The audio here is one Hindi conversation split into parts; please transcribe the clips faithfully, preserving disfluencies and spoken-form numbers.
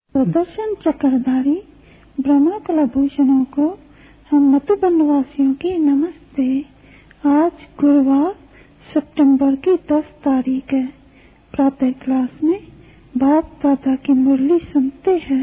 सुदर्शन चक्रधारी ब्रह्मा कुलभूषणों को हम मधुबन वासियों की नमस्ते। आज गुरुवार सितंबर की दस तारीख है। प्रातः क्लास में बाप दादा की मुरली सुनते हैं।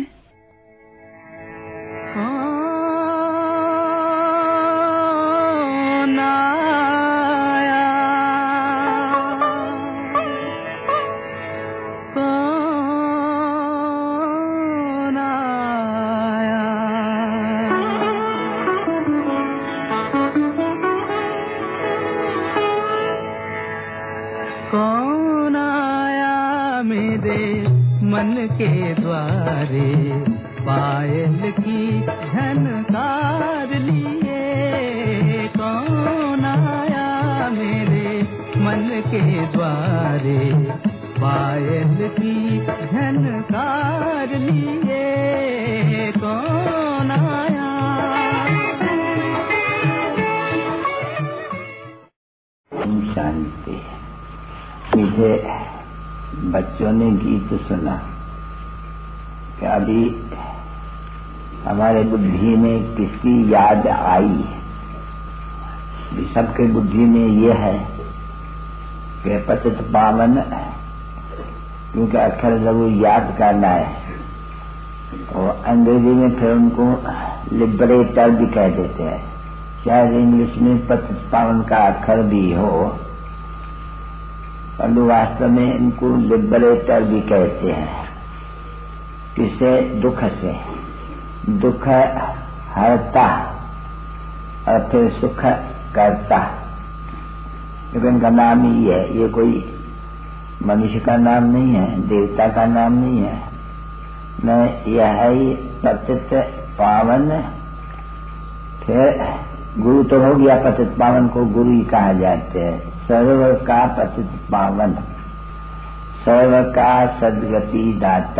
कौन आया मेरे मन के द्वारे, पायल की झनकार लिए। कौन आया मेरे मन के द्वारे, पायल की झनकार लिए। कौन आया। शांति। मुझे बच्चों ने गीत सुना कि अभी हमारे बुद्धि में किसकी याद आई। सबके बुद्धि में ये है कि पतित पावन, क्योंकि अक्षर जरूर याद करना है। और अंग्रेजी में फिर उनको लिबरेटर भी कह देते हैं। शायद इंग्लिश में पतित पावन का अक्षर भी हो, परंतु वास्तव में इनको लिबरेटर भी कहते हैं। किसे? दुख से। दुख हरता और फिर सुख करता, लेकिन इनका नाम ही है। ये कोई मनुष्य का नाम नहीं है, देवता का नाम नहीं है, न यह है ही पतित पावन। फिर गुरु तो हो गया, पतित पावन को गुरु ही कहा जाते हैं। सर्व का पतित पावन, सर्व का सदगति दाता।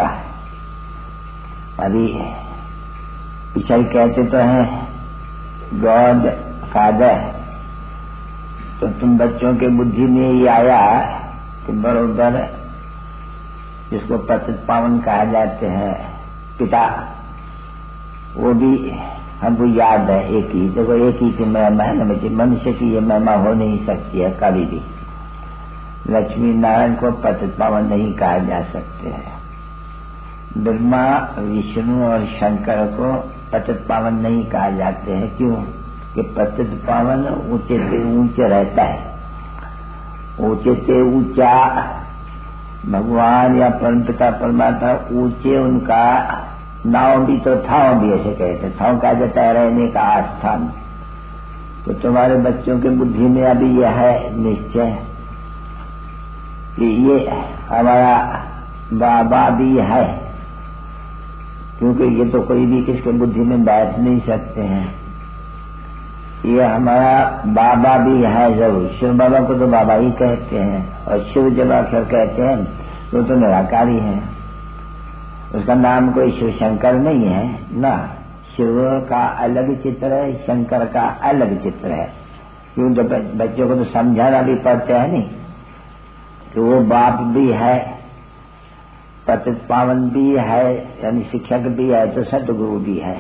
अभी पिछले कहते तो हैं गॉड फादर, तो तुम बच्चों के बुद्धि में ही आया कि बरोबर जिसको पतित पावन कहा जाते हैं पिता, वो भी हमको याद है। एक ही देखो, एक ही की महिमा है ना। मनुष्य की ये महिमा हो नहीं सकती है कभी भी। लक्ष्मी नारायण को पतित पावन नहीं कहा जा सकते हैं। ब्रह्मा, विष्णु और शंकर को पतित पावन नहीं कहा जाते हैं। क्यों? कि पतित पावन ऊंचे से ऊंचे रहता है। ऊंचे से ऊंचा भगवान या परमपिता परमात्मा, ऊंचे उनका नाव भी तो थाव भी ऐसे कहते। थाव कहा जाता है रहने का आस्थान। तो तुम्हारे बच्चों के बुद्धि में अभी यह है निश्चय कि ये हमारा बाबा भी है, क्योंकि ये तो कोई भी किसके बुद्धि में बैठ नहीं सकते हैं। ये हमारा बाबा भी है जरूर। शिव बाबा को तो बाबा ही कहते हैं, और शिव जब अक्षर कहते हैं तो तो निराकारी है। उसका नाम कोई शिव शंकर नहीं है ना। शिव का अलग चित्र है, शंकर का अलग चित्र है। क्यों? तो बच्चों को तो समझाना भी पड़ता है नहीं कि वो बाप भी है, पतित पावन भी है, यानी शिक्षक भी है, तो सतगुरु भी है।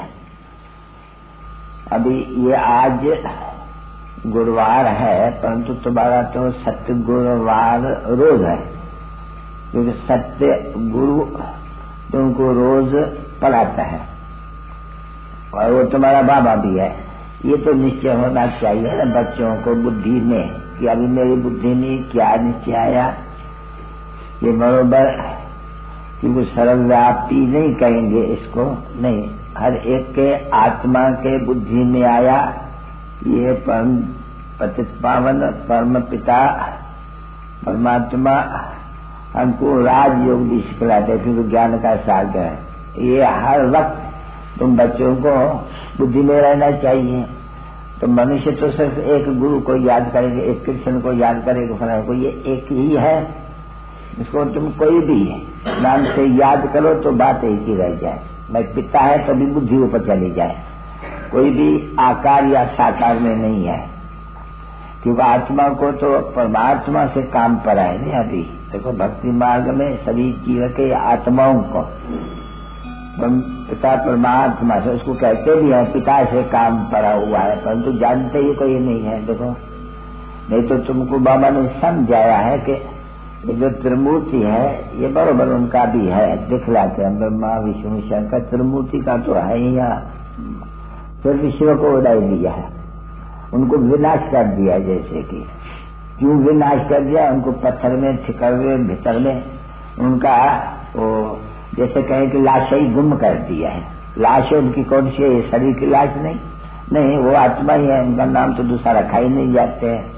अभी ये आज गुरुवार है, परंतु तुम्हारा तो सत्य गुरुवार रोज है, क्योंकि सत्य गुरु तुमको रोज पढ़ाता है और वो तुम्हारा बाबा भी है। ये तो निश्चय होना चाहिए ना बच्चों को बुद्धि में, कि अभी मेरी बुद्धि में क्या निश्चय आया। ये बरोबर, क्योंकि सर्वव्यापी नहीं कहेंगे इसको, नहीं, हर एक के आत्मा के बुद्धि में आया। ये परम पतित पावन परम पिता परमात्मा हमको राजयोग भी सिखलाते हैं, क्योंकि ज्ञान का सागर है। ये हर वक्त तुम बच्चों को बुद्धि में रहना चाहिए। तो मनुष्य तो सिर्फ एक गुरु को याद करेंगे, एक कृष्ण को याद करेंगे, फलाने को। ये एक ही है, इसको तुम कोई भी नाम से याद करो तो बात एक ही रह जाए। मैं पिता है तो भी बुद्धि ऊपर चली जाए। कोई भी आकार या साकार में नहीं है, क्योंकि आत्मा को तो परमात्मा से काम पर है नहीं। अभी देखो भक्ति मार्ग में सभी जीव के आत्माओं को पिता परमात्मा से, उसको कहते भी है पिता से काम पड़ा हुआ है, परंतु जानते ही कोई नहीं है। देखो, नहीं तो तुमको बाबा ने समझाया है कि जो त्रिमूर्ति है ये बरोबर उनका भी है, दिखलाते हैं ब्रह्मा विष्णु शंकर, त्रिमूर्ति का तो है ही, फिर विश्व को उड़ाई दिया है, उनको विनाश कर दिया। जैसे कि क्यों विनाश कर दिया, उनको पत्थर में ठिकरे भीतर में उनका वो जैसे कहें कि लाश ही गुम कर दिया है। लाश उनकी कौन सी है, शरीर की लाश नहीं, नहीं वो आत्मा ही है, उनका नाम तो दूसरा रखा ही नहीं जाते हैं।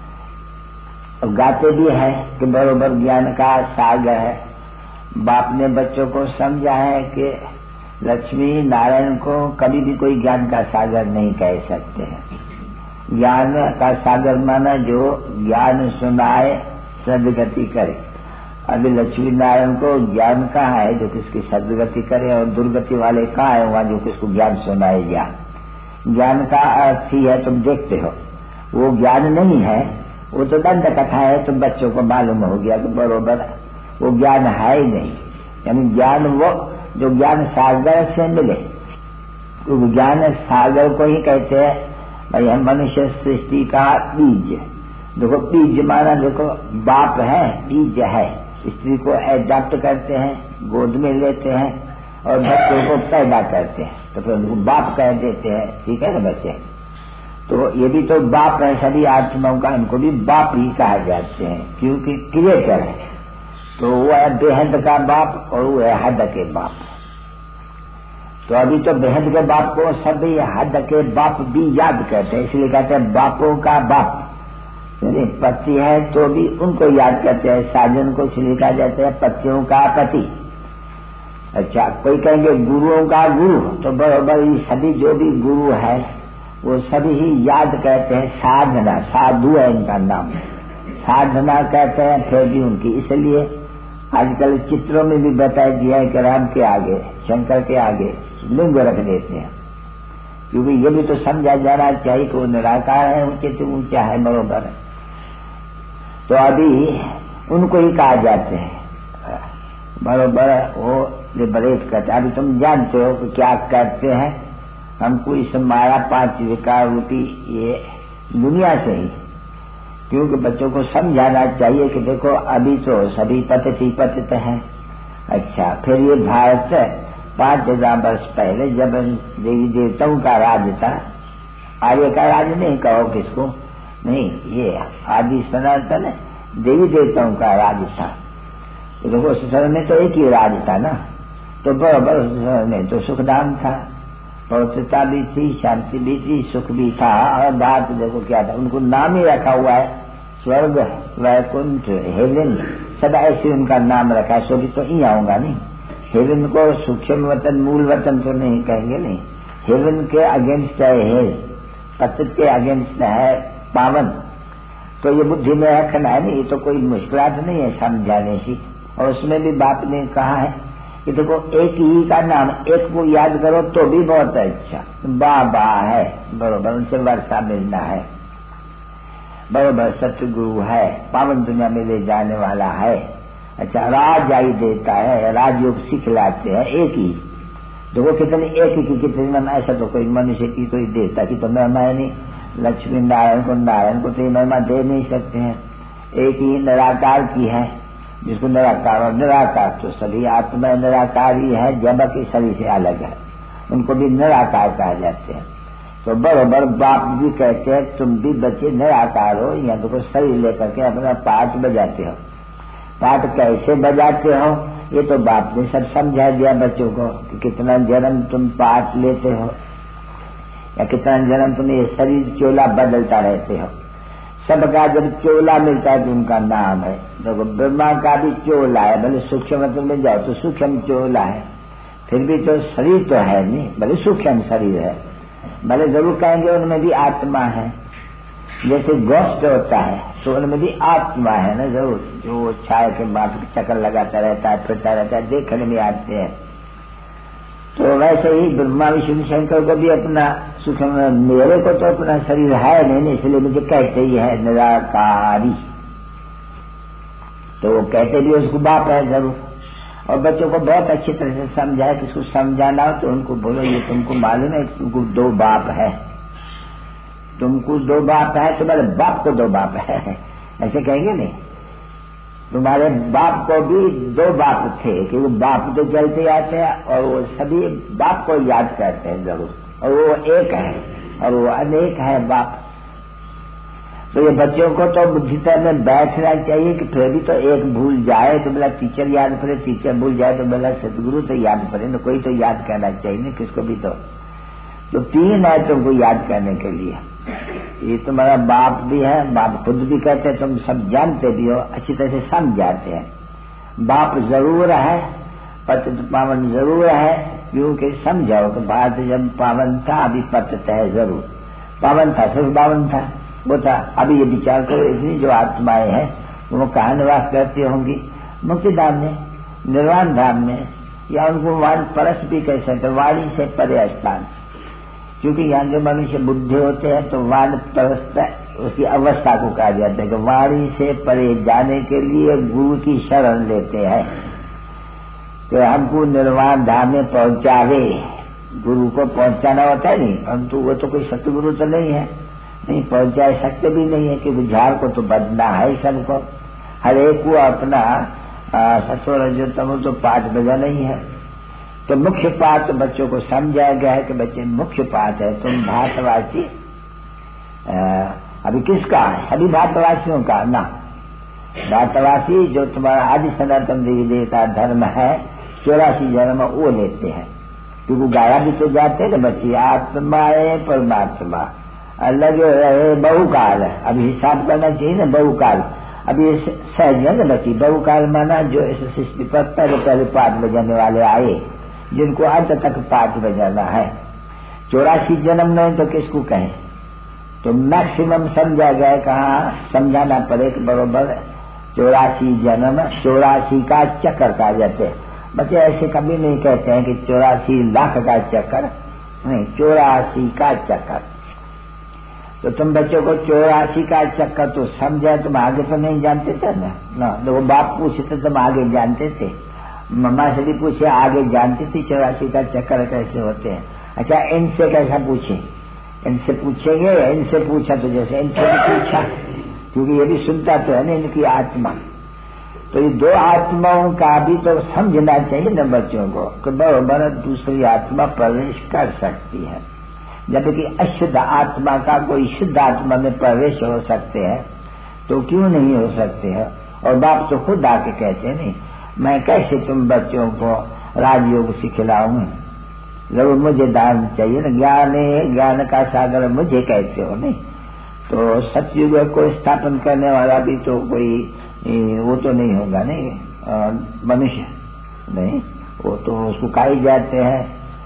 और गाते भी है कि बरोबर ज्ञान का सागर है। बाप ने बच्चों को समझा है कि लक्ष्मी नारायण को कभी भी कोई ज्ञान का सागर नहीं कह सकते हैं। ज्ञान का सागर माना जो ज्ञान सुनाए सदगति करे। अभी लक्ष्मी नारायण को ज्ञान कहाँ है जो किसकी सदगति करे, और दुर्गति वाले कहाँ है वहां जो किसको ज्ञान सुनाए। ज्ञान ज्ञान का अर्थ ही है, तुम देखते हो, वो ज्ञान नहीं है, वो तो दंड कथा है। तुम बच्चों को मालूम हो गया कि बरोबर वो ज्ञान है ही नहीं। यानी ज्ञान वो जो ज्ञान सागर से मिले, तो ज्ञान सागर को ही कहते हैं भाई हम मनुष्य सृष्टि का बीज। देखो बीज माना, देखो बाप है, बीज है, स्त्री को एडॉप्ट करते हैं, गोद में लेते हैं और बच्चों को पैदा करते हैं, तो फिर उनको बाप कह देते हैं। ठीक है ना बच्चे, तो ये भी तो बाप है सभी आत्माओं का, इनको भी बाप ही कहा जाते हैं क्योंकि क्रिएटर है। तो वो है बेहद का बाप और वो है हद के बाप। तो अभी तो बेहद के बाप को सभी हद के बाप भी याद करते हैं, इसलिए कहते हैं बापों का बाप। यानी पति है तो भी उनको याद करते हैं, साजन को इसलिए कहा जाता है पतियों का पति। अच्छा, कोई कहेंगे गुरुओं का गुरु, तो बराबर ये सभी जो भी गुरु है वो सभी ही याद कहते हैं साधना, साधु है इनका नाम, साधना कहते हैं फिर भी उनकी। इसलिए आजकल चित्रों में भी बताया दिया है कि राम के आगे, शंकर के आगे लिंग रख देते हैं, क्योंकि ये भी तो समझा जाना चाहिए कि वो निराकार है, ऊंचे से ऊंचा है, बरोबर है। तो अभी उनको ही कहा जाते हैं बरोबर, वो लिबरेट करते। अभी तुम जानते हो कि क्या करते हैं, हमको इस माया पांच विकार रूपी ये दुनिया से ही, क्योंकि बच्चों को समझाना चाहिए कि देखो अभी तो सभी पतित ही पतित हैं। अच्छा, फिर ये भारत पांच हजार वर्ष पहले जब देवी देवताओं का राज था, आर्य का राज नहीं कहो किसको, नहीं, ये आदि सनातन देवी देवताओं का राज था। तो देखो उस समय में तो एक ही राज था ना, तो बराबर उस समय में तो सुखधाम था, पवित्रता भी थी, शांति भी थी, सुख भी था। और बात देखो क्या था, उनको नाम ही रखा हुआ है, स्वर्ग, वैकुंठ, हेवन, सदा ऐसे उनका नाम रखा है। सो भी तो ही आऊंगा नहीं, हेवन को सूक्ष्म वतन मूल वतन तो नहीं कहेंगे, नहीं, हेवन के अगेंस्ट है हेल, पतित के अगेंस्ट है पावन। तो ये बुद्धि में रखना है नहीं, ये तो कोई मुश्किलात नहीं है समझाने की। और उसमें भी बाप ने कहा है कि देखो एक ही का नाम, एक को याद करो तो भी बहुत अच्छा, बाबा है बरोबर, उनसे वर्षा मिलना है बरोबर, सतगुरु है, पावन दुनिया में ले जाने वाला है। अच्छा, राज आई देता है, राजयोग सिखलाते हैं, एक ही। देखो कितनी एक ही की कितनी महिमा, ऐसा तो कोई मनुष्य की कोई देवता की तो महिमा है नहीं, लक्ष्मी नारायण को नारायण को तो महिमा दे नहीं सकते हैं। एक ही निराकार की है, जिसको निराकार, और निराकार तो सभी आत्मा निराकार ही है, जबकि शरीर से अलग है, उनको भी निराकार कहा जाते हैं। तो बरोबर बाप भी कहते हैं तुम भी बच्चे निराकार हो, या तो शरीर लेकर के अपना पाठ बजाते हो। पाठ कैसे बजाते हो ये तो बाप ने सब समझा दिया बच्चों को, कि कितना जन्म तुम पाठ लेते हो, या कितना जन्म तुम ये शरीर चोला बदलता रहते हो। सबका जब चोला मिलता है तो उनका नाम है। देखो ब्रह्मा का भी चोला है, भले सूक्ष्म में जाओ तो सूक्ष्म चोला है, फिर भी तो शरीर तो है नहीं, भले सूक्ष्म शरीर है, भले जरूर कहेंगे उनमें भी आत्मा है। जैसे गोष्ठ होता है तो उनमें भी आत्मा है ना, जरूर, जो छाया के बाद चक्कर लगाता रहता है, फिरता रहता है, देखने में आते हैं। तो वैसे ही ब्रह्मा विष्णु शंकर को भी अपना सूक्ष्म, मेरे को तो अपना शरीर है नहीं, इसलिए मुझे कहते ही है निराकारी, तो वो कहते भी उसको बाप है जरूर। और बच्चों को बहुत अच्छी तरह से समझाए कि उसको समझाना हो तो उनको बोलो ये तुमको मालूम है तुमको दो बाप है, तुमको दो बाप है, तुम्हारे बाप को दो बाप है, ऐसे कहेंगे नहीं। तुम्हारे बाप को भी दो बाप थे कि वो बाप तो चलते आते हैं और वो सभी बाप को याद करते हैं जरूर, और वो एक है और वो अनेक है बाप। तो ये बच्चों को तो बुद्धिता में बैठना चाहिए कि फिर भी तो एक भूल जाए तो बोला टीचर याद पड़े, टीचर भूल जाए तो बोला सदगुरु तो याद पड़े ना, कोई तो याद करना चाहिए ना किसको भी। तो तो तीन है तुमको याद करने के लिए, ये तुम्हारा बाप भी है, बाप खुद भी कहते हैं, तुम सब जानते भी हो, अच्छी तरह से समझाते हैं। बाप जरूर है, पतित पावन जरूर है, क्योंकि समझाओ कि भारत जब पावन था अभी पतित है जरूर, पावन था सिर्फ पावन था वो था। अभी ये विचार करो इतनी जो आत्माएं हैं वो कहाँ निवास करती होंगी, मुक्ति धाम में, निर्वाण धाम में, या उनको वाण परस भी कह सकते, वाणी से परे स्थान, क्योंकि यहाँ के मनुष्य बुद्धि होते हैं तो वाण परस उसकी अवस्था को कहा जाता है कि वाणी से परे जाने के लिए गुरु की शरण लेते हैं तो हमको निर्वाण धाम में पहुंचावे। गुरु को पहुंचाना होता है नहीं, परंतु वो तो कोई सतगुरु तो नहीं है, नहीं पहुंचा सकते भी नहीं है, क्योंकि झाड़ को तो बदना है सबको, हर एक को अपना सत्व रजो तमो तो पाठ बजा नहीं है। तो मुख्य पाठ बच्चों को समझाया गया है कि बच्चे मुख्य पाठ है, तुम भारतवासी अभी किसका है, सभी भारतवासियों का ना, भारतवासी जो तुम्हारा आदि सनातन देवी देवता धर्म है चौरासी जन्म वो लेते हैं, क्योंकि गाया भी तो जाते ना बच्चे, आत्मा है परमात्मा अलग रहे बहुकाल, अभी हिसाब करना चाहिए ना बहुकाल। अभी सहज है ना बच्ची, बहुकाल माना जो इस सृष्टि पर पहले पहले पाठ बजाने वाले आए जिनको अंत तक पाठ बजाना है। चौरासी जन्म नहीं तो किसको कहें, तो मैक्सिमम समझा गया, कहा समझाना पड़े कि बरोबर चौरासी जन्म, चौरासी का चक्कर कहा जाते हैं। बच्चे ऐसे कभी नहीं कहते हैं कि चौरासी लाख का चक्कर, नहीं, चौरासी का चक्कर। तो तुम बच्चों को चौरासी का चक्कर तो समझा, तुम आगे तो नहीं जानते थे ना, ना तो वो बाप पूछते तुम आगे जानते थे, मम्मा से भी पूछे आगे जानती थी चौरासी का चक्कर कैसे होते हैं। अच्छा इनसे कैसा पूछे, इनसे पूछेंगे, इनसे पूछा तो जैसे इनसे भी पूछा, क्योंकि ये भी सुनता तो है ना इनकी आत्मा। तो ये दो आत्माओं का भी तो समझना चाहिए ना बच्चों को कि बराबर दूसरी आत्मा प्रवेश कर सकती है, जबकि अशुद्ध आत्मा का कोई शुद्ध आत्मा में प्रवेश हो सकते हैं तो क्यों नहीं हो सकते हैं। और बाप तो खुद आके कहते हैं नहीं, मैं कैसे तुम बच्चों को राजयोग सिखलाऊं, जरूर मुझे दान चाहिए ना, ज्ञान है ज्ञान का सागर मुझे कहते हो नहीं। तो सतयुग को स्थापन करने वाला भी तो कोई वो तो नहीं होगा नहीं, मनुष्य नहीं, वो तो उसको कहे जाते हैं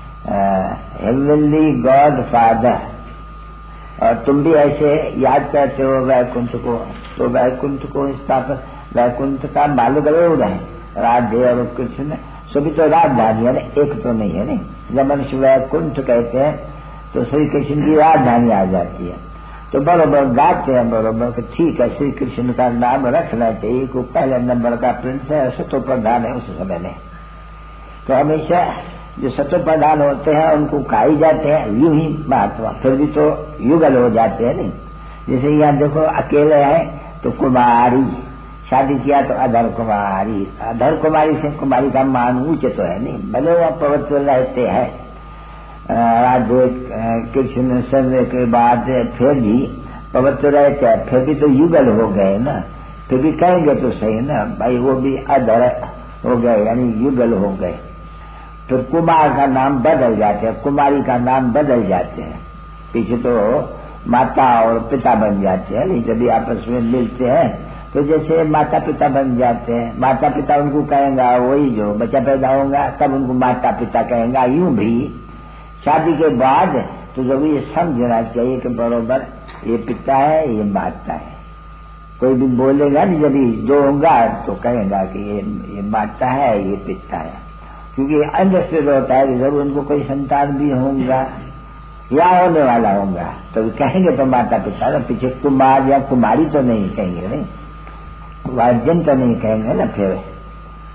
हेवनली गॉड फादर। और तुम भी ऐसे याद करते हो वैकुंठ को, तो वैकुंठ को स्थापन, वैकुंठ का मालूम गरुड़ है, राधे और कृष्ण सभी तो राजधानी है ना, एक तो नहीं है नहीं। जब मनुष्य वैकुंठ कहते हैं तो श्री कृष्ण की राजधानी आ जाती है, तो बरोबर गाते हैं बरोबर कि ठीक है श्री कृष्ण का नाम रखना चाहिए, को पहले नंबर का प्रिंस है, सतो प्रधान है उस समय में। तो हमेशा जो सतो प्रधान होते हैं उनको खाई जाते हैं, यूं ही महात्मा फिर भी तो युगल हो जाते हैं नहीं। जैसे यहाँ देखो अकेले है तो कुमारी, शादी किया तो अधर कुमारी, अधर कुमारी से कुमारी का मान ऊंचे तो है नहीं, भले वह पवित्र रहते हैं राधे कृष्ण समय के बाद फिर भी पवित्र रहते हैं, फिर भी तो युगल हो गए ना, फिर भी कहेंगे तो सही ना भाई वो भी अधर हो गए यानी युगल हो गए। फिर कुमार का नाम बदल जाते हैं, कुमारी का नाम बदल जाते हैं, पीछे तो माता और पिता बन जाते हैं नहीं, जब आपस में मिलते हैं तो जैसे माता पिता बन जाते हैं, माता पिता उनको कहेंगे, वही जो बच्चा पैदा होगा तब उनको माता पिता कहेंगे। यूं भी शादी के बाद तो जब ये समझना चाहिए कि बरोबर ये पिता है ये माता है, कोई भी बोलेगा नहीं जब दो होगा तो कहेगा कि ये ये माता है ये पिता है, क्योंकि अंडरस्टैंड होता है कि जरूर उनको कोई संतान भी होगा या होने वाला होगा, तो कहेंगे तो माता पिता ना, पीछे कुमार या कुमारी तो नहीं कहेंगे नहीं, वार्जन तो नहीं कहेंगे ना। फिर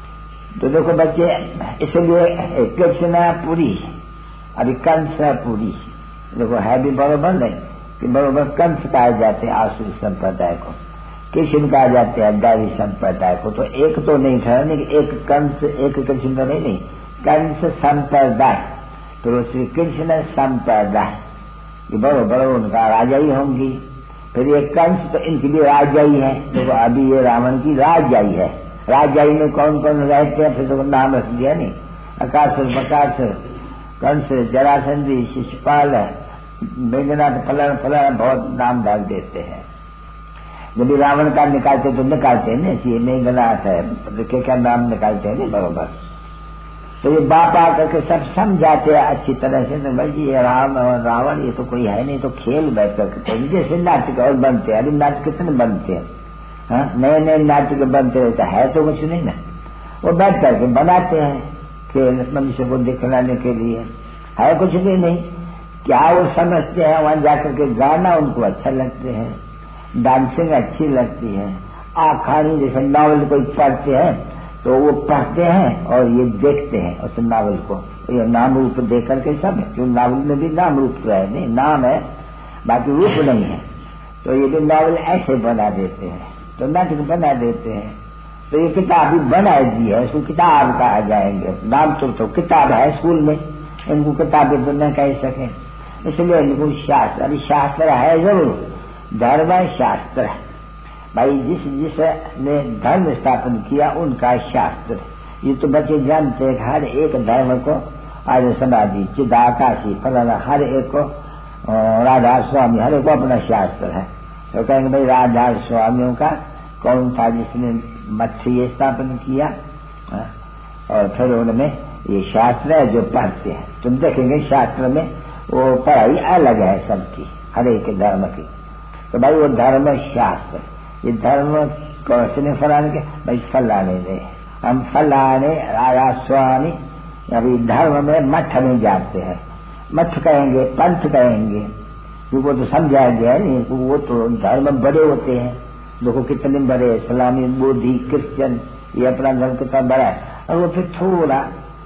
तो देखो बच्चे, इसलिए कृष्ण पूरी, अभी कंस पूरी, देखो है भी बरोबर नहीं कि बरोबर कंस कहा जाते हैं आसुरी संप्रदाय को, कृष्ण कहा जाते हैं दैवी संप्रदाय को। तो एक तो नहीं ठहरने कि एक कंस एक कृष्ण तो नहीं, नहीं कंस संप्रदाय, तो श्री कृष्ण संप्रदाय ये बरोबर उनका राजा ही होंगी। फिर ये कंस तो इनकी भी राजाई है। देखो अभी ये रावण की राजाई है, राजाई में कौन कौन रहते हैं, फिर तो नाम रख दिया नहीं, अकासुर बकासुर कंस जरासंधी शिशुपाल मेघनाथ फलाना फलाना बहुत नाम डाल देते हैं। जब रावण का निकालते तो निकालते हैं ना, मेघनाथ है क्या क्या नाम निकालते हैं नहीं बरोबर। तो ये बाप आकर के सब समझाते हैं अच्छी तरह से, तो भाई ये राम और रावण ये तो कोई है नहीं, तो खेल बैठ करके जैसे नाटक और बनते हैं। अभी नाटक कितने बनते हैं, हाँ नए नए नाटक बनते रहते है तो कुछ नहीं ना, वो बैठ करके बनाते हैं खेल मनुष्य को दिखलाने के लिए, है कुछ भी नहीं। क्या वो समझते हैं, वहां जाकर के गाना उनको अच्छा लगते हैं, डांसिंग अच्छी लगती है, आखानी जैसे नावल कोई पढ़ते हैं तो वो पढ़ते हैं और ये देखते हैं उस नावल को, ये नाम रूप देख करके सब है, क्यों नावल में भी नाम रूप तो है नहीं, नाम है बाकी रूप नहीं है। तो ये भी नावल ऐसे बना देते हैं, तो नाटक बना देते हैं। तो ये किताब भी बना दी है, इसको किताब कहा जाएंगे, नाम तो, तो किताब है स्कूल में, इनको किताबें तो न कह सके, इसलिए इनको शास्त्र, अभी शास्त्र है जरूर, धर्म शास्त्र है भाई, जिस जिसने धर्म स्थापन किया उनका शास्त्र। ये तो बच्चे जानते हैं हर एक धर्म को, आज समाधि चिदाकाशी फलाना हर एक को, राधा स्वामी हर एक को अपना शास्त्र है। तो कहेंगे भाई राधा स्वामियों का कौन था जिसने मठ ये स्थापन किया, और फिर उनमें ये शास्त्र है जो पढ़ते हैं। तुम देखेंगे शास्त्र में वो पढ़ाई अलग है सबकी, हर एक धर्म की। तो भाई वो धर्म शास्त्र, ये धर्म कौशने फलाने के, भाई फलाने ने हम फलाने राजा स्वामी, अभी धर्म में मठ में जाते हैं, मठ कहेंगे पंथ कहेंगे, क्योंकि तो समझाया गया नहीं, वो तो धर्म बड़े होते हैं, देखो कितने बड़े, इस्लामी बोधी क्रिश्चियन, ये अपना धर्म कितना बड़ा है। और वो फिर थोड़ा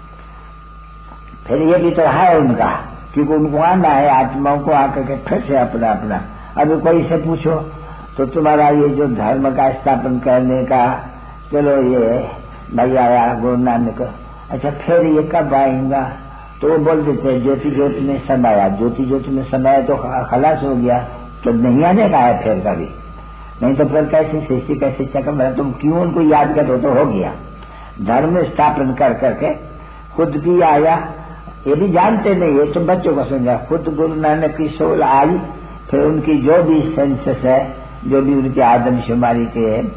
फिर ये भी तो है उनका, क्योंकि उनको आना है आत्माओं को आकर के फिर से अपना अपना। अभी कोई से पूछो तो तुम्हारा ये जो धर्म का स्थापन करने का, चलो ये भाई आया गुरु नानक, अच्छा फिर ये कब आएगा, तो वो बोल देते हैं ज्योति ज्योति में समाया, ज्योति ज्योति में समाया तो खलास हो गया, तो नहीं आने का है फिर कभी, नहीं तो फिर कैसे सृष्टि कैसे चक्र, तुम क्यों उनको याद करो तो हो गया। धर्म स्थापन कर करके खुद भी आया, ये भी जानते नहीं है तो बच्चों को समझा, खुद गुरु नानक की सोल आई, फिर उनकी जो भी सेंसस है, जो भी उनके आदमशुमारी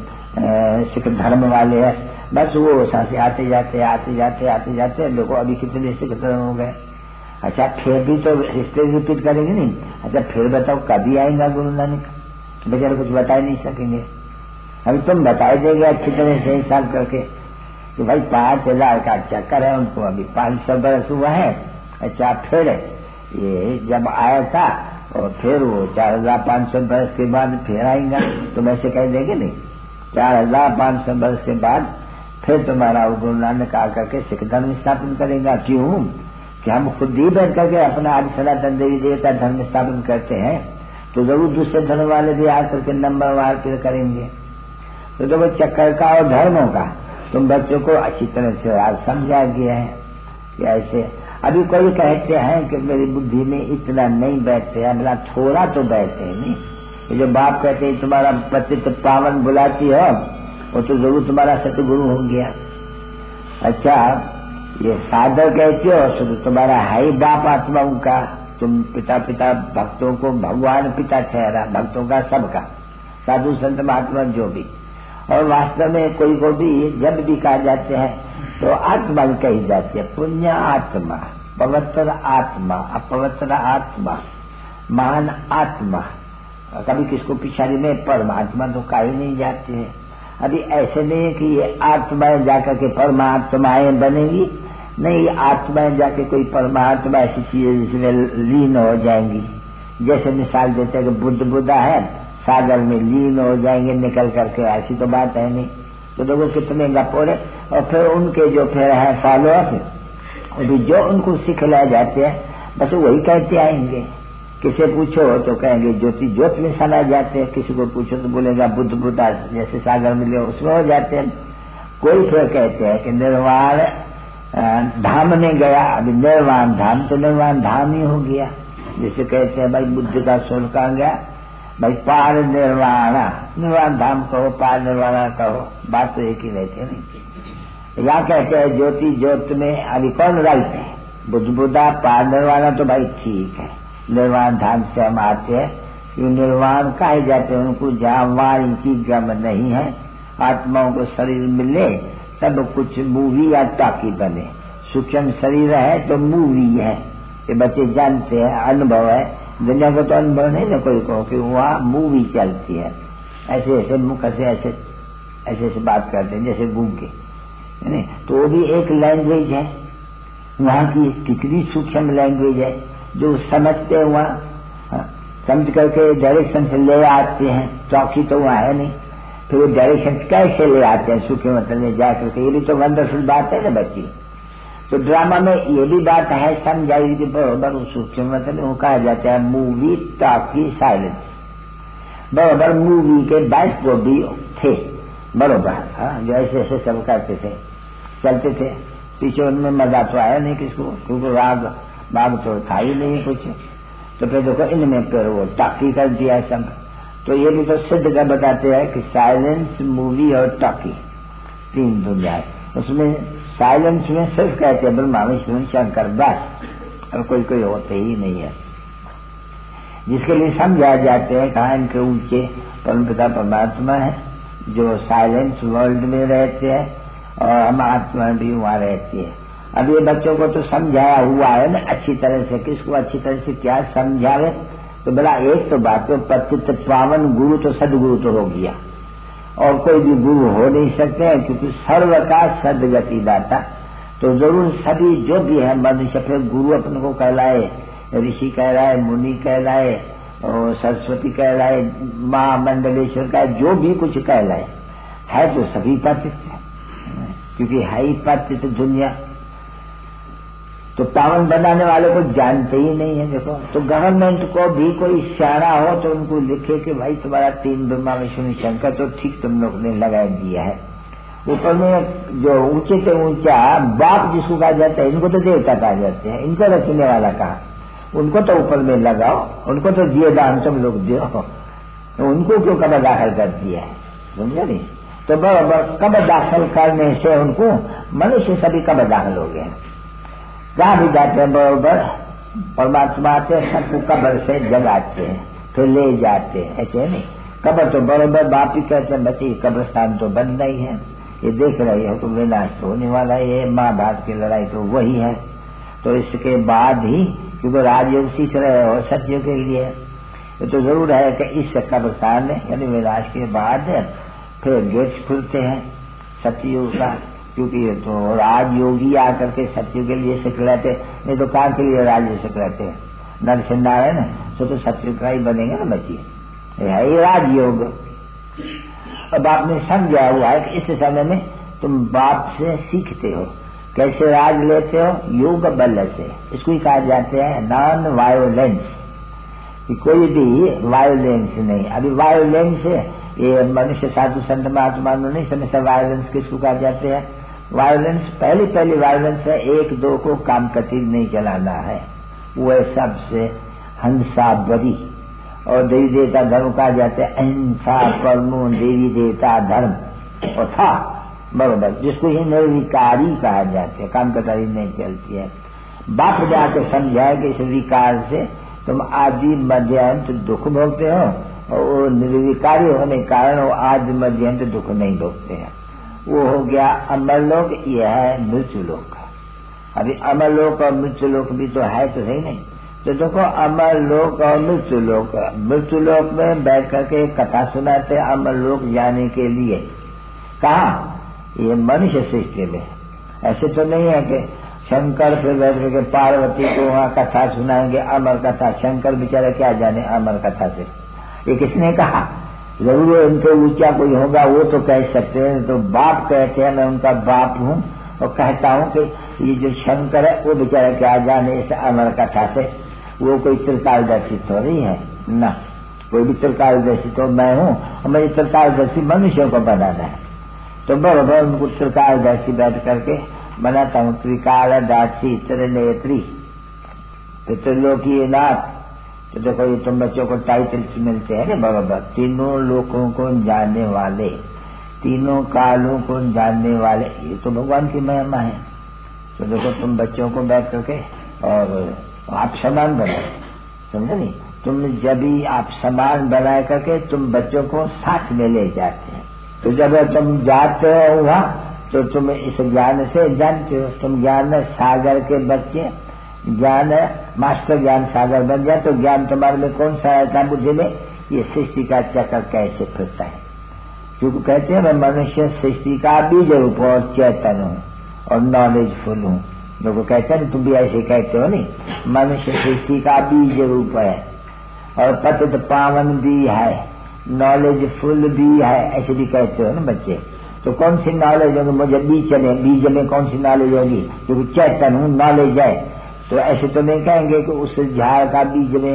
के सिख धर्म वाले हैं, बस वो सांसे आते जाते आते जाते आते जाते देखो अभी कितने सिख धर्म हो गए। अच्छा फिर भी तो हिस्ट्री रिपीट करेंगे नहीं, अच्छा फिर बताओ कभी आएगा गुरु नानक, बेचारे कुछ बता नहीं सकेंगे। अभी तुम बताए देंगे अच्छी तरह से हिसाब करके कि भाई पांच हजार का चक्कर है उनको, अभी पांच सौ बरस हुआ है। अच्छा फिर ये जब आया था और फिर वो चार हजार पांच सौ बरस के बाद फिर आएगा, तुम ऐसे कह देंगे नहीं, चार हजार पांच सौ बरस के बाद फिर तुम्हारा गुरु नानक आकर के सिख धर्म स्थापन करेगा। क्यों कि हम खुद ही बैठ करके अपना आदि सनातन देवी देवता धर्म स्थापन करते हैं, तो जरूर दूसरे धर्म वाले भी आकर के नंबर वार फिर करेंगे। तो देखो चक्कर का और धर्मों का तुम बच्चों को अच्छी तरह से आज समझा गया है कि ऐसे। अभी कोई कहते हैं कि मेरी बुद्धि में इतना नहीं बैठते हैं, मतलब थोड़ा तो बैठते हैं नहीं। ये जो बाप कहते हैं तुम्हारा पतित पावन बुलाती हो, वो तो जरूर तुम्हारा सतगुरु हो गया। अच्छा ये फादर कहते हो तो तुम्हारा है ही बाप आत्माओं का, तुम पिता पिता भक्तों को भगवान पिता ठहरा, भक्तों का सबका, साधु संत महात्मा जो भी। और वास्तव में कोई को भी जब भी कहा जाते हैं तो आत्मा कही जाती है, पुण्य आत्मा, पवित्र आत्मा, अपवित्र आत्मा, महान आत्मा। कभी किसको पिछाड़ी में परमात्मा तो कही नहीं जाती है। अभी ऐसे नहीं है कि ये आत्माएं जाकर के परमात्माएं बनेगी, नहीं, आत्माएं जाके कोई परमात्मा ऐसी चीज है जिसमें लीन हो जाएंगी। जैसे मिसाल देते हैं कि बुद्ध बुद्धा है, सागर में लीन हो जाएंगे निकल करके, ऐसी तो बात है नहीं। तो देखो कितने गपोरे और फिर उनके जो फिर है फॉलोअर्स, अभी जो उनको सिखलाए जाते हैं बस वही कहते आएंगे। किसे पूछो तो कहेंगे ज्योति ज्योत में समा जाते हैं, किसी को पूछो तो बोलेगा बुद्ध बुद्धा जैसे सागर मिले उसमें हो जाते हैं। कोई फिर कहते हैं कि निर्वाण धाम में गया, अभी निर्वाण धाम तो निर्वाण धाम ही हो गया। जैसे कहते हैं भाई बुद्ध का स्वर्ग कहाँ गया, भाई पार निर्वाणा, निर्वाण धाम कहो पार निर्वाणा कहो, बात तो एक ही रहती है नहीं। यहाँ कहते हैं ज्योति ज्योत में, अभी कौन राइट है, बुद्ध बुद्धा पार निर्वाणा तो भाई ठीक है, निर्वाण धाम से हम आते हैं। कि निर्वाण कहे जाते हैं उनको जहाँ वाणी की गम नहीं है, आत्माओं को शरीर मिले तब कुछ मूवी या टाकी बने। सूक्ष्म शरीर है तो मूवी है, ये बच्चे जानते हैं, अनुभव है। दुनिया को तो अनुभव नहीं ना कोई को कि वहाँ मूवी चलती है। ऐसे ऐसे मुख से ऐसे ऐसे ऐसे बात करते हैं जैसे गूंगे, नहीं तो वो भी एक लैंग्वेज है। वहाँ की कितनी सूक्ष्म लैंग्वेज है जो समझते हैं, वहाँ समझ करके डायरेक्शन से ले आते हैं। चौकी तो वहाँ है नहीं, फिर वो डायरेक्शन कैसे ले आते हैं सूखे मतलब में जा करके, ये भी तो वंडरफुल बात है ना बच्ची। तो ड्रामा में ये भी बात है समझाई कि बराबर सूक्ष्म मतलब वो कहा जाता है मूवी टॉकी साइलेंस। बराबर मूवी के बाइस को भी थे बराबर, हाँ जो ऐसे ऐसे सब करते थे चलते थे। पीछे उनमें मजा तो आया नहीं किसको, क्योंकि राग बाग तो था ही नहीं कुछ। तो फिर देखो इनमें फिर वो टॉकी कर दिया सब। तो ये भी तो सिद्ध का बताते हैं कि साइलेंस मूवी और टॉकी तीन दुनिया है। उसमें साइलेंस में सिर्फ कहते हैं ब्रह्मा विष्णु शंकर बस, और कोई कोई होते ही नहीं है। जिसके लिए समझाए जाते हैं कहा इनके ऊंचे परमपिता परमात्मा है जो साइलेंस वर्ल्ड में रहते हैं और हम आत्मा भी वहाँ रहती है। अब ये बच्चों को तो समझाया हुआ है ना अच्छी तरह से, किसको अच्छी तरह से क्या समझावे। तो बड़ा एक तो बात तो पतित पावन गुरु तो सदगुरु तो हो गया, और कोई भी गुरु हो नहीं सकते हैं क्योंकि सर्व का सदगति दाता। तो जरूर सभी जो भी है मनुष्य फिर गुरु अपने को कहलाए, ऋषि कहलाए, मुनि कहलाए, और सरस्वती कहलाए, माँ मंडलेश्वर का जो भी कुछ कहलाए, है तो सभी पतित है क्योंकि है ही पतित दुनिया। तो पावन बनाने वाले को जानते ही नहीं है। देखो तो गवर्नमेंट को भी कोई सियाना हो तो उनको लिखे कि भाई तुम्हारा तीन ब्रह्मा विष्णु शंकर तो ठीक तुम लोग ने लगा दिया है। ऊपर में जो ऊंचे से ऊंचा बाप जिसको कहा जाता है, इनको तो देवता कहा जाते हैं, इनको रचने वाला कहा, उनको तो ऊपर में लगाओ, उनको तो दिए दान तुम लोग दो, तो उनको क्यों कब दाखिल कर दिया है, समझे नहीं। तो बराबर कब दाखिल करने से उनको मनुष्य सभी कब दाखिल हो गए, कहाँ भी जाते हैं बराबर परमात्मा से सबको कब्र से जगाते हैं फिर ले जाते हैं, ऐसे नहीं। कब्र तो बराबर बाप ही कहते हैं बच्चे कब्रस्तान तो बन रही है, ये देख रही है तो विनाश तो होने वाला है, ये महाभारत की लड़ाई तो वही है। तो इसके बाद ही क्योंकि राजयोग सीख रहे हो सत्य के लिए, ये तो जरूर है कि इस कब्रस्तान में यानी विनाश के बाद फिर गेट्स खुलते हैं सत्ययुग का, क्योंकि ये तो राजयोगी आकर के सत्य के लिए सिख लेते, नहीं तो काम के लिए राज सिख लेते हैं। नरसिंह नारायण तो तो सत्य का ही बनेंगे ना बच्ची, है ही राजयोग। अब आपने समझा हुआ है कि इस समय में तुम बाप से सीखते हो कैसे राज लेते हो, योग बल से। इसको ही कहा जाते हैं नॉन वायोलेंस, कि कोई भी वायोलेंस नहीं। अभी वायोलेंस ये मनुष्य साधु संत महात्मा नहीं समझता वायोलेंस किसको कहा जाते हैं। वायोलेंस पहली पहली वायोलेंस है एक दो को काम कतीर नहीं चलाना है, वो है सबसे हंसा बरी। और देवी देवता धर्म कहा जाता है अहिंसा परमो देवी देवता धर्म, और था बरोबर जिसको ही निर्विकारी कहा जाता है, काम कतारी नहीं चलती है। बाप जाकर समझाए कि इस विकार से तुम आदि मध्य अंत दुख भोगते हो, और वो निर्विकारी होने के कारण वो आदि मध्य अंत दुख नहीं भोगते हैं। वो हो गया अमर लोक, यह है मृत्यु लोक। अभी अमर लोक और मृत्यु लोक भी तो है तो सही नहीं। तो देखो अमर लोक और मृत्यु लोक, मृत्यु लोक में बैठ करके कथा सुनाते अमर लोक जाने के लिए। कहा ये मनुष्य सृष्टि में, ऐसे तो नहीं है कि शंकर फिर बैठ करके पार्वती को वहाँ कथा सुनाएंगे अमर कथा। शंकर बेचारा क्या जाने अमर कथा से, ये किसने कहा, जरूर उनके ऊंचा कोई होगा वो तो कह सकते हैं, तो बाप कहते हैं मैं उनका बाप हूँ और कहता हूँ कि ये जो शंकर है वो बेचारा क्या जाने इस अमर कथा से, वो कोई त्रिकालदर्शी तो नहीं है ना, कोई भी त्रिकालदर्शी तो मैं हूँ और मेरी त्रिकालदर्शी मनुष्यों को बनाना है। तो बराबर उनको त्रिकालदर्शी बैठ करके बनाता हूँ, त्रिकालदर्शी त्रिनेत्री त्रिलोकी नाथ। तो देखो ये तुम बच्चों को टाइटल्स मिलते हैं ना बराबर, तीनों लोगों को जानने वाले, तीनों कालों को जानने वाले, ये तो भगवान की महिमा है। तो देखो तुम बच्चों को बैठ करके और आप समान बनाओ, समझे नहीं, तुम जब भी आप समान बना करके तुम बच्चों को साथ में ले जाते हैं। तो जब तुम जाते हो वहाँ तो तुम इस ज्ञान से जानते हो, तुम ज्ञान सागर के बच्चे, ज्ञान मास्टर ज्ञान सागर बन जाए तो ज्ञान तुम्हारे में कौन सा रहता बुद्धि में, ये सृष्टि का चक्कर कैसे फिरता है। क्योंकि कहते हैं मैं मनुष्य सृष्टि का बीज रूप और चैतन्य हूँ और नॉलेजफुल हूँ। लोग कहते हैं तुम भी ऐसे कहते हो नहीं, मनुष्य सृष्टि का बीज रूप है और पतित पावन भी है, नॉलेजफुल भी है, ऐसे भी कहते हो ना बच्चे। तो कौन सी नॉलेज होगी मुझे बीज में, बीज में कौन सी नॉलेज होगी, क्योंकि चैतन्य हूँ नॉलेज है। तो ऐसे तो नहीं कहेंगे कि उस झाड़ का बीज में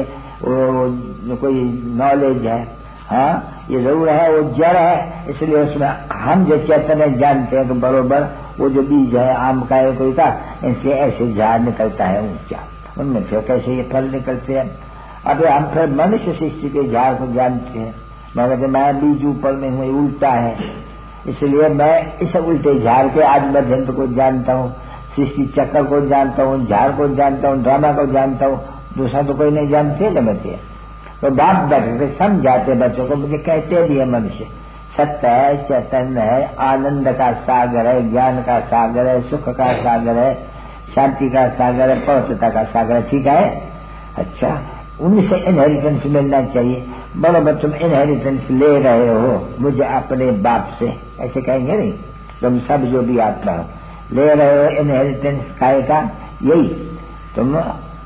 वो कोई नॉलेज है। हाँ ये जरूर है वो जड़ है, इसलिए उसमें हम जो चैतन्य जानते हैं कि बरोबर वो जो बीज है आम का है कोई का, इनसे ऐसे झाड़ निकलता है ऊंचा, उनमें फिर कैसे ये फल निकलते हैं। अब हम फिर मनुष्य सृष्टि के झाड़ को जानते हैं, मगर मैं बीज ऊपर में हूँ उल्टा है, इसलिए मैं इस उल्टे झाड़ के आज मध्यंत को जानता हूँ, सृष्टि चक्र को जानता हूँ, झाड़ को जानता हूँ, ड्रामा को जानता हूँ, दूसरा तो कोई नहीं जानते ना बच्चे। तो बाप बैठ के समझाते बच्चों को, मुझे कहते भी है मनुष्य सत्य है, चैतन्य है, आनंद का सागर है, ज्ञान का सागर है, सुख का सागर है, शांति का सागर है, पवित्रता का सागर है, ठीक है। अच्छा उनसे इनहेरिटेंस मिलना चाहिए, बराबर तुम इनहेरिटेंस ले रहे हो मुझे अपने बाप से, ऐसे कहेंगे नहीं, तुम सब जो भी आत्मा हो ले रहे हो इनहेरिटेंस काय का, यही तुम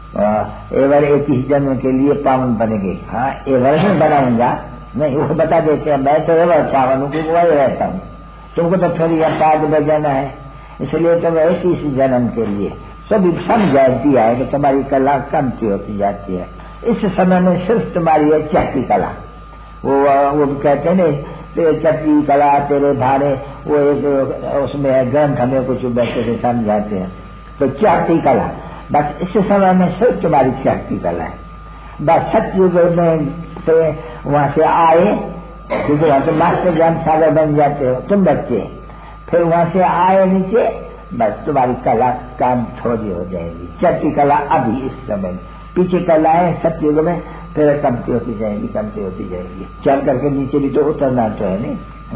एवर एक ही जन्म के लिए पावन बनेंगे। हाँ एवर में बनाऊंगा नहीं, वो बता देते हैं मैं तो एवर पावन हूँ क्योंकि वही रहता हूँ, तुमको तो फिर यह पाद बजाना है, इसलिए तुम एक ही जन्म के लिए सभी समझा दिया है कि तुम्हारी कला कमती होती जाती है। इस समय में सिर्फ तुम्हारी है चक्की कला, वो वो कहते हैं तेरे चक्की कला तेरे भारे, वो एक उसमें ग्रंथ हमें कुछ बैठे से समझाते हैं। तो चक्की कला बस इस समय में सिर्फ तुम्हारी चक्की कला है, बस सत्युग में से वहां से आए, क्योंकि वहां से मास्टर ज्ञान सागर बन जाते हो तुम बच्चे, फिर वहां से आए नीचे, बस तुम्हारी कला काम थोड़ी हो जाएगी। चक्की कला अभी इस समय, पीछे कलाएं सत्युग में फिर कमती होती जाएगी, कमती होती जाएगी, चल करके नीचे भी तो उतरना तो है नहीं।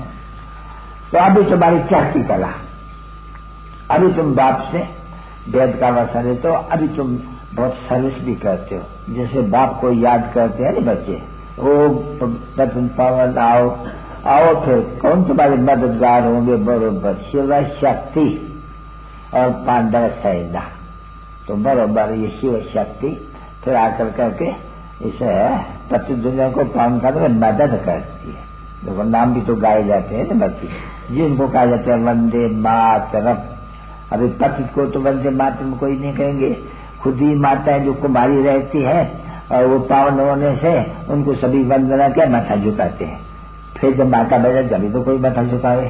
तो अभी तुम्हारी चक्की कला, अभी तुम बाप से वेद का वसन है, तो अभी तुम बहुत सर्विस भी करते हो, जैसे बाप को याद करते हैं ना बच्चे, ओ पतन पवन आओ आओ, फिर कौन तुम्हारे मददगार होंगे, बरोबर शिव शक्ति और पांडव सेना। तो बरोबर ये शिव शक्ति फिर आकर करके इसे पति दुनिया को पावन करने में मदद करती है। देखो नाम भी तो गाए जाते हैं ना बच्चे, जिनको कहा जाता है वंदे मातरम। अभी पति को तो वंदे मातरम कोई नहीं कहेंगे, खुद ही माता है जो कुमारी रहती है और वो पावन होने से उनको सभी वंदना क्या माथा झुकाते हैं। फिर जब माता बजा जब तो कोई माथा झुकावे।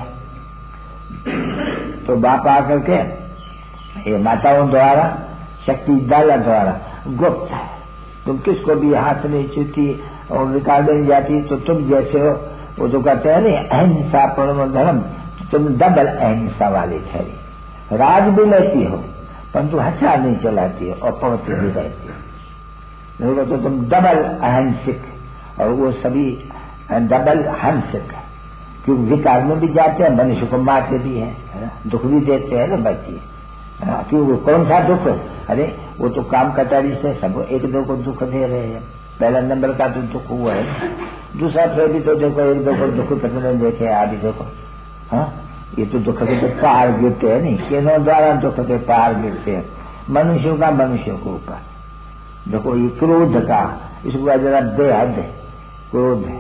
तो बाप आकर के ये माताओं द्वारा शक्ति दाला द्वारा गुप्त है, तुम किसको भी हाथ नहीं छूती और निकाल नहीं जाती, तो तुम जैसे हो वो तो कहते हैं नहीं अहिंसा परम धर्म, तो तुम डबल अहिंसा वाले ठहरी, राज भी लेती हो परंतु हथियार नहीं चलाती हो और पवित्र भी रहती हो, तो तुम डबल अहिंसक और वो सभी डबल हंसक, क्योंकि विकार में भी जाते हैं, मनुष्य को मारते भी हैं, दुख भी देते हैं ना बच्चे। क्यों कौन सा दुख, अरे वो तो काम कटारी से सब एक दो को दुख दे रहे हैं, पहला नंबर का तो दुख हुआ है, दूसरा फिर भी तो देखो एक दो को दुख कितने देखे आदि देखो। हाँ ये तो दुख के तो पहाड़ गिरते हैं नहीं, किनों द्वारा दुख के पहाड़ गिरते हैं, मनुष्यों का मनुष्यों के ऊपर। देखो ये क्रोध का, इसको जरा बेहद क्रोध है,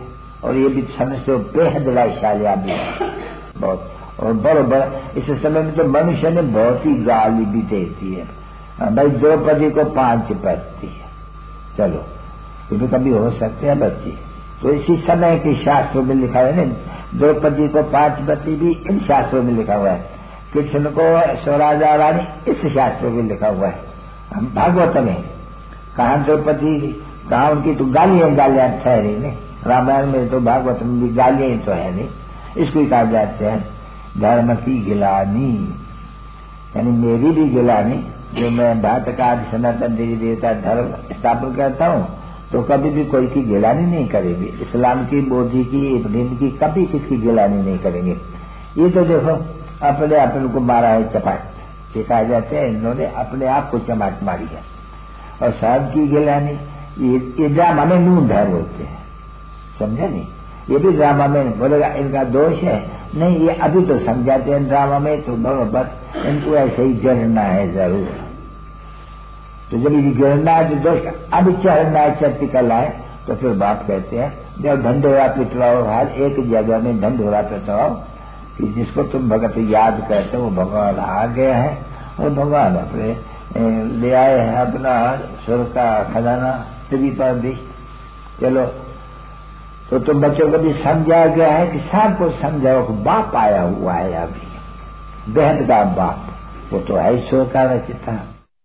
और ये भी समझते हो बेहद लाइशाली आदमी बहुत। और बरोबर इस समय में तो मनुष्य ने बहुत ही गाली भी देती है भाई, द्रौपदी को पांच पति है, चलो ये भी कभी हो सकते हैं बच्ची। तो इसी समय के शास्त्रों में लिखा है ना, द्रौपदी को पांच पति भी इन शास्त्रों में लिखा हुआ है, कृष्ण को स्वराजा रानी इस शास्त्रों में लिखा हुआ है। हम भागवत में कहा द्रौपदी, कहा उनकी तो गालियां गालियां ठहरी नहीं, रामायण में तो भागवत में भी गालियां ही तो है नहीं। इसको ही कहा जाते हैं धर्म की गिलानी, यानी मेरी भी गिलानी, जो मैं भारत का आदि सनातन देवी देवता धर्म स्थापन करता हूँ तो कभी भी कोई की गिलानी नहीं करेगी। इस्लाम की, बोधि की, इब्राहिम की, कभी किसकी गिलानी नहीं करेंगे। ये तो देखो अपने अपने को मारा है चपाट, ये कहा जाते हैं इन्होंने अपने आप को चमाट मारी है। और साहब की गिलानी ये, ये ड्रामा में नून धर बोलते हैं, समझे नहीं, ये भी ड्रामा में बोलेगा इनका दोष है नहीं, ये अभी तो समझाते हैं ड्रामा में, तो बराबर इनको ऐसे ही गिरना है जरूर। तो जब ये गिरना है तो दोष, अब चढ़ना है चरती कला है, तो फिर बाप कहते हैं जब ढंढोरा पिटवाओ, हर एक जगह में ढंढोरा पिटवाओ कि जिसको तुम भगत याद करते हो वो भगवान आ गया है, और भगवान अपने ले आए हैं अपना स्वर्ग का खजाना पृथ्वी पर भी। चलो तो तुम बच्चों को भी समझाया गया है कि सबको समझाओ कि बाप आया हुआ है, अभी बेहद का बाप, वो तो है ईश्वर का रचिता।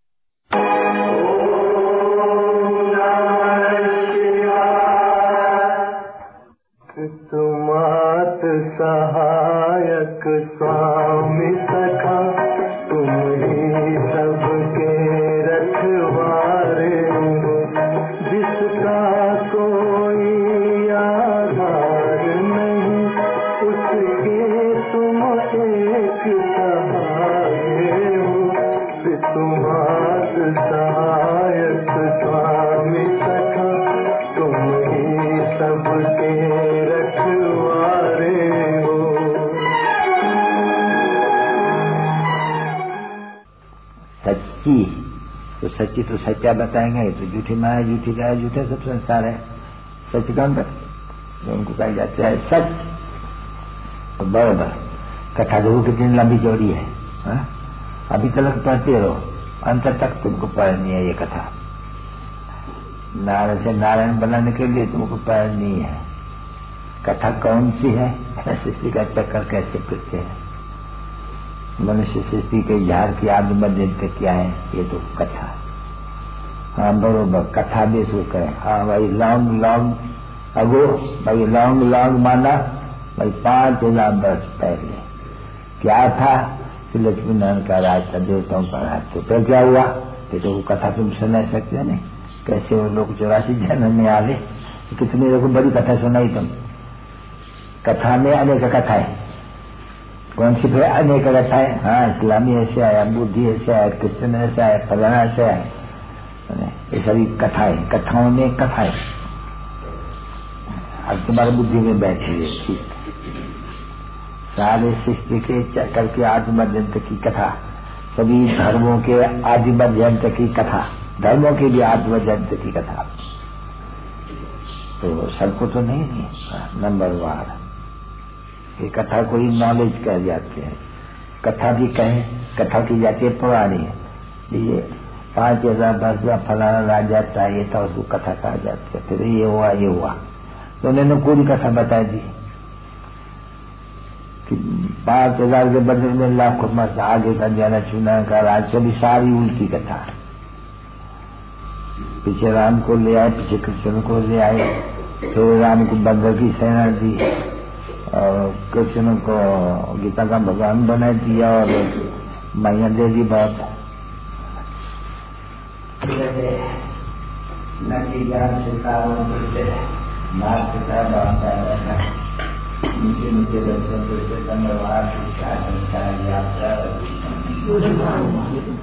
तुमात सहायक स्वामी सखा, तुम ही सबके रखवारे हो, जिसका कोई आधार नहीं, उसके तुम एक सहारे हो। तुमात सहायक स्वामी सखा, तुम ही सबके रखवारे हो। सच्ची तो सच्ची तो सच्चा बताएंगे, तो झूठी माया झूठी गाय झूठे सब संसार है। सच कौन बताए, उनको कहा जाता है सच। तो बराबर कथा देखो कितनी लंबी चौड़ी है, हा? अभी तक पढ़ते रहो, अंत तक तुमको पढ़नी है ये कथा। नारायण से नारायण बनाने के लिए तुमको पढ़नी है। कथा कौन सी है, सृष्टि का चक्कर कैसे फिरते हैं, मनुष्य सृष्टि के झार की आदि मध्य तक क्या है, ये तो कथा। हाँ बरोबर कथा भी शुरू करें। हाँ भाई लॉन्ग लॉन्ग अगो, भाई लॉन्ग लॉन्ग माना भाई पांच हजार वर्ष पहले क्या था, श्री लक्ष्मी नारायण का राज था, देवताओं का राज। तो फिर क्या हुआ, फिर तो वो कथा तुम सुना सकते नहीं, कैसे वो लोग चौरासी जन्म में आ गए, कितनी लोगों बड़ी कथा सुनाई तुम। कथा में अनेक कथा है, कौन सी फिर अनेक कथा है। हाँ इस्लामी ऐसे आया, बुद्धि ऐसे आया, क्रिश्चियन ऐसे आया, फलाना ऐसे आया, ये सभी कथाएं, कथाओं में कथाएं। अब तुम्हारी बुद्धि में बैठी है, ठीक सारे सृष्टि के चक्कर के आदि मध्यंत की कथा, सभी धर्मों के आदि मध्यंत की कथा, धर्मों के भी आदि मध्यंत की कथा। तो सबको तो नहीं, नहीं नंबर वार ये कथा को ही नॉलेज कह जाते हैं। कथा भी कहें, कथा की जाती है पुरानी, ये पांच हजार वर्ष का फलाना राजा था, ये था, उसको कथा कहा जाता है। फिर ये हुआ ये हुआ, तो उन्होंने पूरी कथा बता दी कि पांच हजार के बदले में लाखों मत आगे का जाना चुना का राज, भी सारी उल्टी कथा। पीछे राम को ले आए, पीछे कृष्ण को ले आए, फिर राम को बंदर की सेना दी और कृष्ण को गीता का भगवान बना दिया और मैया दे दी बहुत। नदी ज्ञान नीचे नीचे दर्शन करते धन्यवाद यात्रा